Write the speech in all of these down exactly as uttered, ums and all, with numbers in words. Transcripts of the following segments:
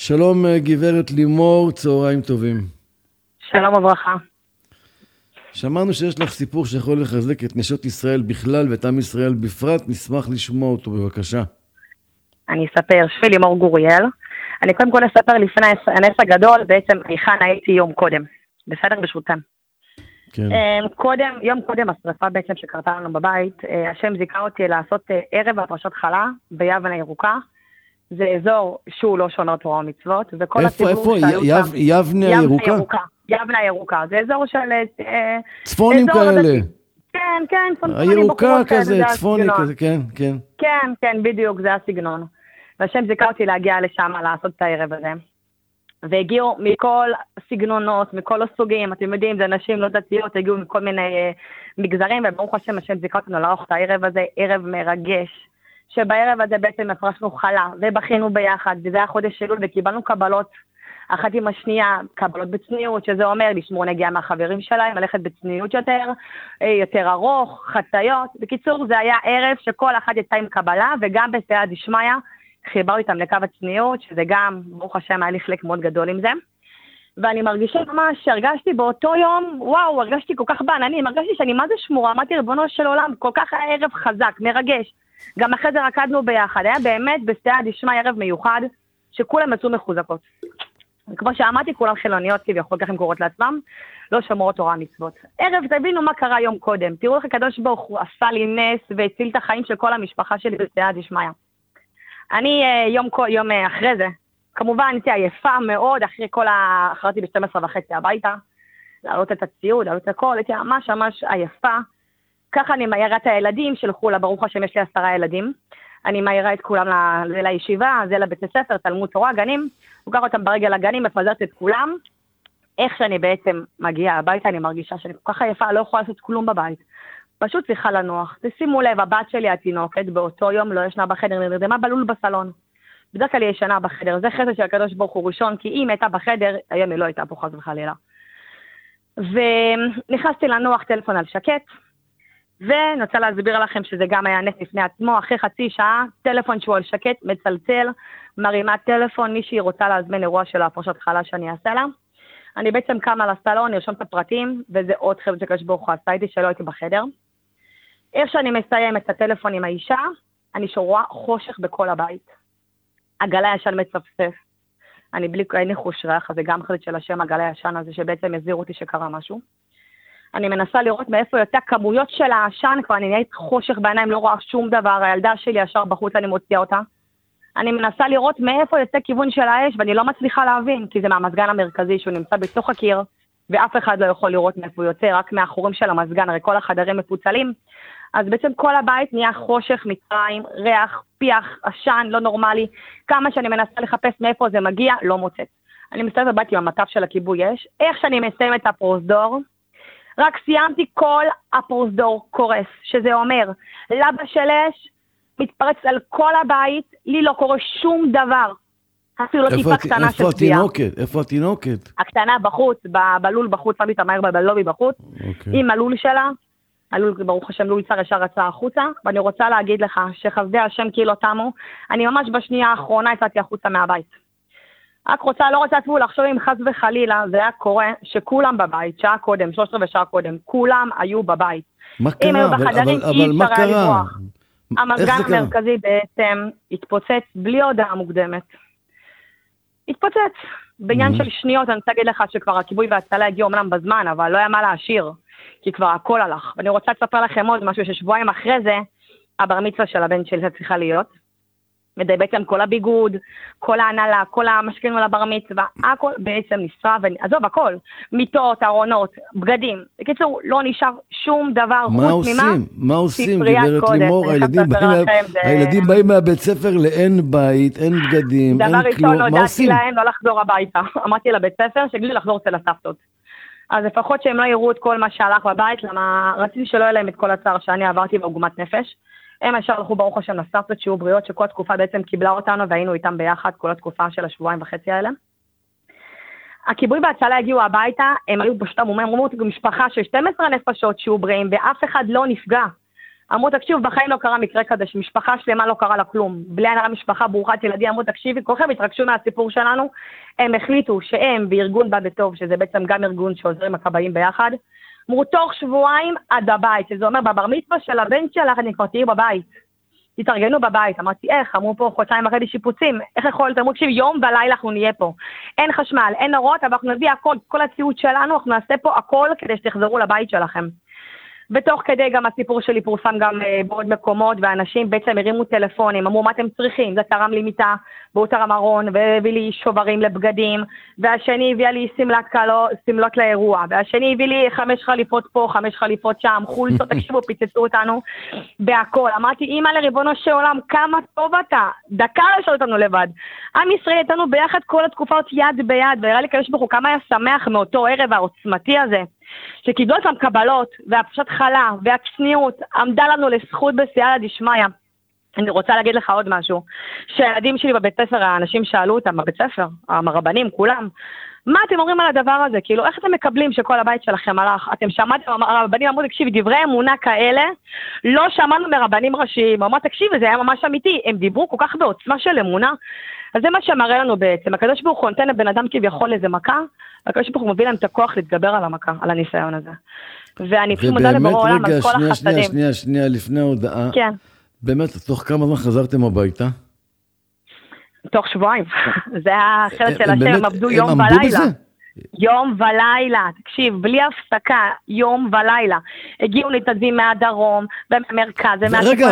שלום גברת לימור, צהריים טובים. שלום וברכה. שמענו שיש לך סיפור שיכול לחזק את נשות ישראל בכלל ואת עם ישראל בפרט, נשמח לשמוע אותו בבקשה. אני אספר, שמי לימור גוריאל. אני קודם כל אספר לפני הנס הגדול, בעצם היכן הייתי יום קודם. בסדר ברשותם. כן. קודם, יום קודם השרפה בעצם שקרתה לנו בבית, השם זיכה אותי לעשות ערב הפרשת חלה ביבנה ירוקה. זה אזור שהוא לא שומר תורה ומצוות, וכל איפה, איפה? יב, יבנה הירוקה? יבנה הירוקה, זה אזור של... צפונים כאלה. כן, כן, הירוקה כזה, צפוני כזה, כן, כן. כן, כן, בדיוק, זה הסגנון. והשם זיכה אותי להגיע לשם, לעשות את הערב הזה. והגיעו מכל סגנונות, מכל הסוגים, אתם יודעים, זה נשים לא דתיות, הגיעו מכל מיני מגזרים, וברוך השם, השם זיכה אותנו לערוך את הערב הזה, ערב מרגש. שבערב הזה בעצם הפרשנו חלה, ובכינו ביחד, וזה היה חודש אלול, וקיבלנו קבלות, אחת עם השנייה, קבלות בצניעות, שזה אומר לשמור נגיעה מהחברים שלהם, ללכת בצניעות יותר, יותר ארוך, חציות. בקיצור, זה היה ערב שכל אחת יצאה עם קבלה, וגם בסייעתא דשמיא, חיברנו איתם לקו הצניעות, שזה גם, ברוך השם, היה לי חלק מאוד גדול עם זה. ואני מרגישה ממש, הרגשתי באותו יום, וואו, הרגשתי כל כך בעננים, הרגשתי שאני מה זה שמורה, אמרתי ריבונו של עולם, כל כך הערב חזק, מרגש. גם אחרי זה רקדנו ביחד, היה באמת בסייעתא דשמיא ערב מיוחד, שכולם יצאו מחוזקות. כמו שאמרתי, כולם חילוניות, כביכול כך הם קוראות לעצמם, לא שמורות תורה מצוות. ערב, תבינו מה קרה יום קודם, תראו איך הקדוש ברוך הוא עשה לי נס, והציל את החיים של כל המשפחה שלי בסייעתא דשמיא. אני יום, יום אחרי זה, כמובן הייתי עייפה מאוד, אחרי כל ה... אחרתי ב-שתים עשרה וחצי הביתה, להעלות את הציוד, להעלות את הכל, הייתי ממש ממש עייפה, ככה אני מהירה את הילדים, שלחו לה, ברוך השם, יש לי עשרה ילדים, אני מהירה את כולם ל... לישיבה, זה לבית הספר, תלמוד תורה, גנים, לוקח אותם ברגל לגנים, מפזרת את כולם, איך שאני בעצם מגיעה הביתה, אני מרגישה שאני כל כך עייפה, לא יכולה לעשות כלום בבית, פשוט צריכה לנוח, תשימו לב, הבת שלי התינוקת, באותו יום לא ישנה בחדר, נרדמה בלול בסלון, בדרך כלל היא ישנה בחדר, זה חסד של הקדוש ברוך הוא ראשון, כי אם הייתה בחדר, היום היא לא הייתה פה חס וחלילה. ונכנסתי לנוח טלפון על שקט, ואני רוצה להסביר לכם שזה גם היה נס לפני עצמו, אחרי חצי שעה, טלפון שהוא על שקט, מצלצל, מרימה טלפון, מישהי רוצה להזמין אירוע של הפרשת חלה שאני אעשה לה. אני בעצם קמה לסלון, נרשום את הפרטים, וזה עוד חסד של הקדוש ברוך הוא עשה איתי שלא הייתי בחדר. איך שאני מסיים את הטלפון עם האישה, אני שרואה חושך בכל הבית. הגלה ישן מצפצף. אני בלי אין חוש ריח, זה גם חלק של השם הגלה ישן הזה, שבעצם הזהיר אותי שקרה משהו. אני מנסה לראות מאיפה יוצא כמויות של העשן, כבר אני נהיית חושך בעיניים, לא רואה שום דבר, הילדה שלי ישר בחוץ, אני מוציאה אותה. אני מנסה לראות מאיפה יוצא כיוון של האש, ואני לא מצליחה להבין, כי זה מהמזגן המרכזי שהוא נמצא בתוך הקיר, ואף אחד לא יכול לראות מאיפה הוא יוצא, רק מהחורים של המזגן, הרי כל החדרים מפוצלים. אז בעצם כל הבית נהיה חושך, מצרים, ריח, פיח, עשן, לא נורמלי. כמה שאני מנסה לחפש מאיפה זה מגיע, לא מוצאת. אני מסתובבת בבית עם המטף של הכיבוי אש. איך שאני מסיימת את הפרוזדור, רק סיימתי כל הפרוזדור קורס, שזה אומר, לבה של אש מתפרץ על כל הבית, לי לא קורה שום דבר. אפילו לא טיפה קטנה של פגיעה. איפה התינוקת? איפה התינוקת? הקטנה בחוץ, בלול בחוץ, שמתי את המהר בלובי בחוץ, עם הלול שלה. הלול, ברוך השם, לול צר ישר רצה החוצה, ואני רוצה להגיד לך שחסדי השם כאילו תמו, אני ממש בשנייה האחרונה יצאתי החוצה מהבית. רק רוצה, לא רוצה אפילו לחשוב אם חס וחלילה, זה היה קורה שכולם בבית, שעה קודם, שלושת רבעי שעה קודם, כולם היו בבית. מה קרה? אבל, אבל, אבל מה קרה? המזגן המרכזי בעצם התפוצץ בלי הודעה מוקדמת. התפוצץ. בעניין של שניות, אני רוצה להגיד לך שכבר הכיבוי וההצלה הגיעו אמנם בזמן, אבל לא היה מה להשאיר. כי כבר הכל הלך. ואני רוצה לספר לכם עוד משהו ששבועיים אחרי זה, הבר מצווה של הבן שלי צריכה להיות. ודי בעצם כל הביגוד, כל ההנהלה, כל המשקיעים על הבר מצווה, הכל בעצם נשרף, עזוב הכל, מיטות, ארונות, בגדים. בקיצור, לא נשאר שום דבר מה חוץ ממה. מה עושים, גברת לימור? הילדים באים מהבית ספר לאין בית, אין בגדים, אין כלום. דבר ראשון, הודעתי להם לא לחזור הביתה. אמרתי לבית ספר שגילי לחזור אצל הסבתות. אז לפחות שהם לא יראו את כל מה שהלך בבית, למה רציתי שלא יהיה להם את כל הצער שאני עברתי בעוגמת נפש. הם ישר הלכו ברוך השם לסבתות שיהיו בריאות, שכל התקופה בעצם קיבלה אותנו והיינו איתם ביחד כל התקופה של השבועיים וחצי האלה. הכיבוי בהצלה הגיעו הביתה, הם היו פשוט אמרו, אמרו משפחה של שתים עשרה נפשות שיהיו בריאים, ואף אחד לא נפגע. אמרו, תקשיב, בחיים לא קרה מקרה כזה, שמשפחה שלמה לא קרה לה כלום. בלי הנהלה משפחה ברוכת ילדים, אמרו, תקשיבי, כולכם התרגשו מהסיפור שלנו, הם החליטו שהם בארגון בא בטוב, שזה בעצם גם ארגון שעוזרים הכבאים ביחד, אמרו, תוך שבועיים עד הבית, שזה אומר, בבר מצווה של הבן שלך, אני כבר תהיי בבית. תתארגנו בבית, אמרתי, איך? אמרו פה חודשיים אחרי שיפוצים, איך יכול להיות? אמרו, תקשיב, יום ולילה אנחנו נהיה פה. אין חשמל, אין נורות, אבל אנחנו נביא הכל, כל הציוד שלנו, אנחנו נעשה פה הכל כדי שתחזרו לבית שלכם. ותוך כדי גם הסיפור שלי פורסם גם uh, בעוד מקומות, ואנשים בעצם הרימו טלפונים, אמרו מה אתם צריכים, זה תרם לי מיטה, והוא תרם ארון, והביא לי שוברים לבגדים, והשני הביא לי סמלת קלו, סמלות לאירוע, והשני הביא לי חמש חליפות פה, חמש חליפות שם, חולצות, תקשיבו, פיצצו אותנו בהכל. אמרתי, אמא לריבונו של עולם, כמה טוב אתה, דקה לשאול אותנו לבד. עם ישראל איתנו ביחד כל התקופות יד ביד, והראה לי כאלה שבחו, כמה היה שמח מאותו ערב העוצמתי הזה. שקיבלו אותם קבלות, והפשט חלה, והצניעות, עמדה לנו לזכות בסייעתא דשמיא. אני רוצה להגיד לך עוד משהו, שהילדים שלי בבית ספר, האנשים שאלו אותם בבית ספר, הרבנים, כולם, מה אתם אומרים על הדבר הזה? כאילו, איך אתם מקבלים שכל הבית שלכם הלך? אתם שמעתם, הרבנים אמרו, תקשיב, דברי אמונה כאלה, לא שמענו מרבנים ראשיים, אמרו, תקשיב, זה היה ממש אמיתי, הם דיברו כל כך בעוצמה של אמונה, אז זה מה שמראה לנו בעצם, הקדוש ברוך הוא נותן לבן אדם כביכול איזה מכה, הקדוש ברוך הוא מביא להם את הכוח להתגבר על המכה, על הניסיון הזה. ואני פשוט מודה לבורא עולם על כל החסדים. ובאמת, רגע, שנייה, שנייה, שנייה, לפני ההודעה, כן. באמת, תוך כמה זמן חזרתם הביתה? תוך שבועיים. זה החלט של השם, הם עבדו יום ולילה. יום ולילה, תקשיב, בלי הפסקה, יום ולילה. הגיעו להתנדבים מהדרום, ומהמרכז, רגע,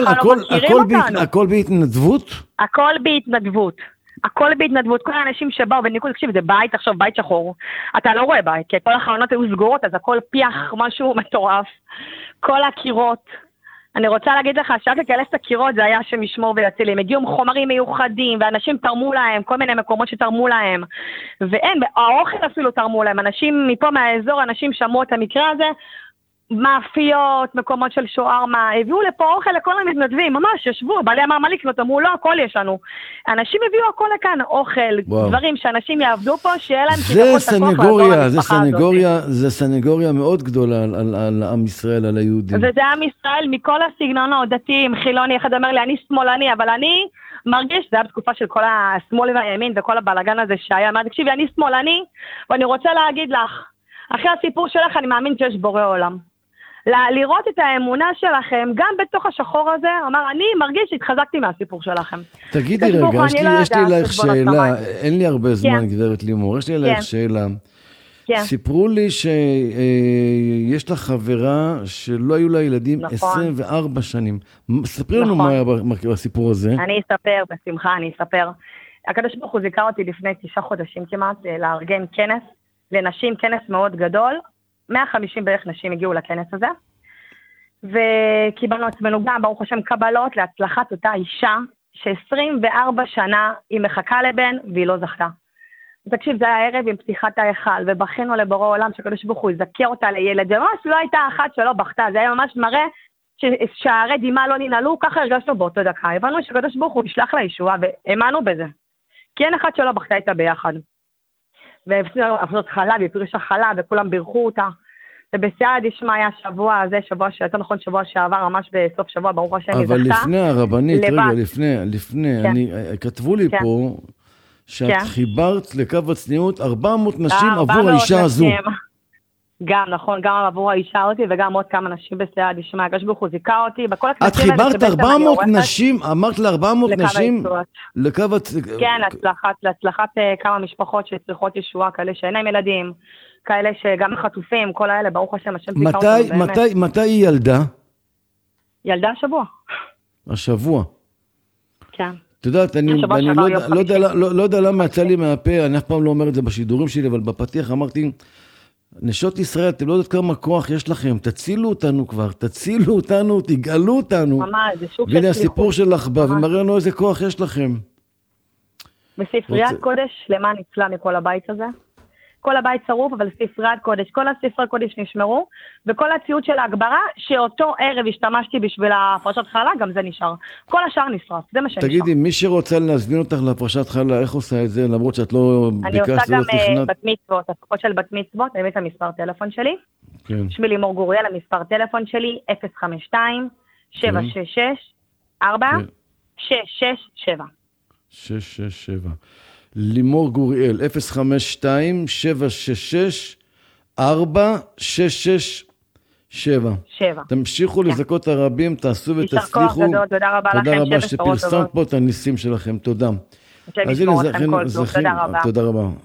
והכל בהתנדבות? הכל בהתנדבות. הכל בהתנדבות, כל האנשים שבאו וניקו, תקשיב, זה בית, עכשיו בית שחור. אתה לא רואה בית, כי כל החלונות היו סגורות, אז הכל פיח, משהו מטורף. כל הקירות. אני רוצה להגיד לך, שרק לקלס את הקירות זה היה שמשמור ויציל. הם הגיעו עם חומרים מיוחדים, ואנשים תרמו להם, כל מיני מקומות שתרמו להם. ואין, האוכל אפילו תרמו להם. אנשים מפה מהאזור, אנשים שמעו את המקרה הזה, מאפיות, מקומות של שוארמה, הביאו לפה אוכל לכל המתנדבים, ממש, ישבו, בעלי אמר מה לקנות, אמרו, לא, הכל יש לנו. אנשים הביאו הכל לכאן, אוכל, וואו. דברים שאנשים יעבדו פה, שיהיה להם זה סנגוריה, זה סנגוריה, זה סנגוריה מאוד גדולה על, על, על עם ישראל, על היהודים. וזה עם ישראל מכל הסגנונות, דתיים, חילוני, אחד אומר לי, אני שמאלני, אבל אני מרגיש, זה היה בתקופה של כל השמאל והימין וכל הבלגן הזה שהיה, אמרתי, תקשיבי, אני שמאלני, ואני רוצה להגיד לך, אחרי הסיפור שלך, אני מאמין שיש בורא עולם. לראות את האמונה שלכם, גם בתוך השחור הזה, אמר, אני מרגיש שהתחזקתי מהסיפור שלכם. תגידי רגע, יש לי אלייך שאלה, אין לי הרבה זמן, גברת לימור, יש לי אלייך שאלה. סיפרו לי שיש לך חברה שלא היו לה ילדים עשרים וארבע שנים. ספרי לנו מה היה בסיפור הזה. אני אספר, בשמחה, אני אספר. הקדוש ברוך הוא זיכה אותי לפני תשעה חודשים כמעט, לארגן כנס, לנשים כנס מאוד גדול, מאה וחמישים בערך נשים הגיעו לכנס הזה, וקיבלנו עצמנו גם, ברוך השם, קבלות להצלחת אותה אישה, ש-עשרים וארבע שנה היא מחכה לבן, והיא לא זכתה. תקשיב, זה היה ערב עם פתיחת ההיכל, ובכינו לבורא עולם, שקדוש ברוך הוא יזכה אותה לילד, זה ממש לא הייתה אחת שלא בכתה, זה היה ממש מראה שהרי דימה לא ננעלו, ככה הרגשנו באותו דקה, הבנו שקדוש ברוך הוא ישלח לה ישועה, והאמנו בזה. כי אין אחת שלא בכתה איתה ביחד. והפסות חלה, והפרישה חלה, וכולם בירכו אותה. ובסייעתא דשמיא שבוע הזה, שבוע שיותר נכון, שבוע שעבר, ממש בסוף שבוע, ברוך השם, היא זכתה. אבל לפני הרבנית, רגע, לפני, לפני, אני, כתבו לי פה, שאת חיברת לקו הצניעות ארבע מאות נשים עבור האישה הזו. גם, נכון, גם עבור האישה אותי, וגם עוד כמה נשים בסייעתא דשמיא, הקדוש ברוך הוא זיכה אותי, את חיברת ארבע מאות נשים, אמרת ל-ארבע מאות נשים, לקו הצניעות. כן, להצלחת כמה משפחות שצריכות ישועה, כאלה שאין להם ילדים, כאלה שגם חטופים, כל האלה, ברוך השם, השם זיכה אותנו באמת. מתי היא ילדה? ילדה השבוע. השבוע? כן. את יודעת, אני לא יודע למה יצא לי מהפה, אני אף פעם לא אומר את זה בשידורים שלי, אבל בפתיח אמרתי, נשות ישראל, אתם לא יודעת כמה כוח יש לכם, תצילו אותנו כבר, תצילו אותנו, תגאלו אותנו. ממש, זה שוק של והנה הסיפור שלך בא, ומראה לנו איזה כוח יש לכם. בספריית קודש, למה ניצלה מכל הבית הזה? כל הבית שרוף, אבל ספריית קודש, כל הספרי קודש נשמרו, וכל הציוד של ההגברה, שאותו ערב השתמשתי בשביל הפרשת חלה, גם זה נשאר. כל השאר נשרף, זה מה שנשאר. תגידי, מי שרוצה להזמין אותך לפרשת חלה, איך עושה את זה, למרות שאת לא ביקשת ולא תכנת? אני עושה גם בת מצוות, הפקות של בת מצוות, אני מביא את המספר טלפון שלי. כן. שמי לימור גוריאל, המספר טלפון שלי, אפס חמש שתיים שבע שש שש ארבע שש שש שבע. שש שש שבע. לימור גוריאל, אפס חמש שתיים שבע שש שש ארבע שש שש שבע. שבע. תמשיכו לזכות הרבים, תעשו ותצליחו. יישר כוח גדול, תודה רבה לכם. תודה רבה שפרסמת פה את הניסים שלכם, תודה. אז הנה, זכינו, תודה רבה. תודה רבה.